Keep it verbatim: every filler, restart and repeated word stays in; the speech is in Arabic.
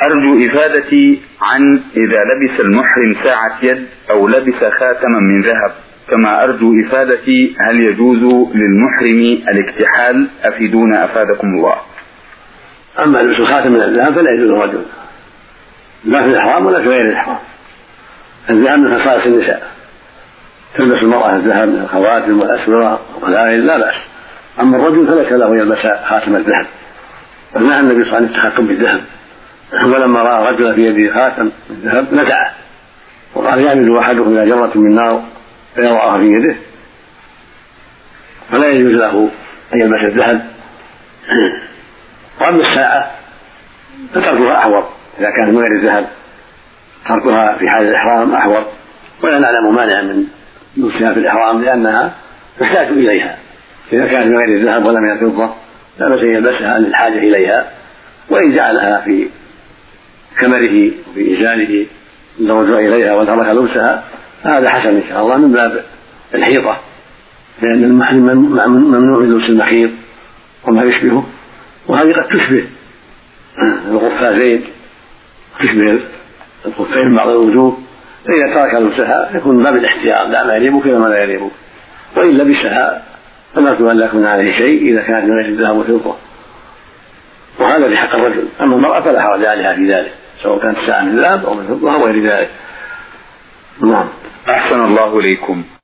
أرجو إفادتي عن إذا لبس المحرم ساعة يد أو لبس خاتما من ذهب، كما أرجو إفادتي هل يجوز للمحرم الاكتحال؟ أفيدونا أفادكم الله. أما لبس الخاتم من الذهب فلا يجوز الرجل لا في الإحرام ولا في غير الإحرام. الذهب من خصائص النساء، تلبس المرأة الذهب من الخواتم والأسورة والغلائل لا بأس. أما الرجل فليس له يلبس خاتم الذهب، ونهى النبي صلى الله عليه وسلم عن التحكم بالذهب، ولما رأى رجلا في يده خاتم من ذهب نزعه وقال يعمل أحدكم إلى جرة من نار فيضعها في يده، فلا يجوز له أن يلبس الذهب. وأما الساعة فتركها أحوط إذا كانت من غير الذهب، تركها في حال الإحرام أحوط، ولا نعلم مانع من لبسها في الإحرام لأنها تحتاج إليها. إذا كانت من غير الذهب ولا من الفضة لا بأس أن يلبسها للحاجة إليها، وإن جعلها في كمره وفي إزاره الرجوع إليها وترك لبسها هذا حسن إن شاء الله من باب الحيطة، لأن المحرم ممنوع من لبس المخيط وما يشبهه، وهذه قد تشبه القفازين تشبه الخفين بعض الوجوه، فإذا ترك لبسها يكون من باب الاحتياط، لا ما يريبك وما لا يريبك، وإن لبسها فنرجو أن لا يكون عليه شيء إذا كانت من غير الذهب والفضة، وهذا بحق الرجل. أما المرأة فلا حرج عليها في ذلك سواء كانت الساعة من ذهب أو من فضة أو غير ذلك. نعم. أحسن الله إليكم.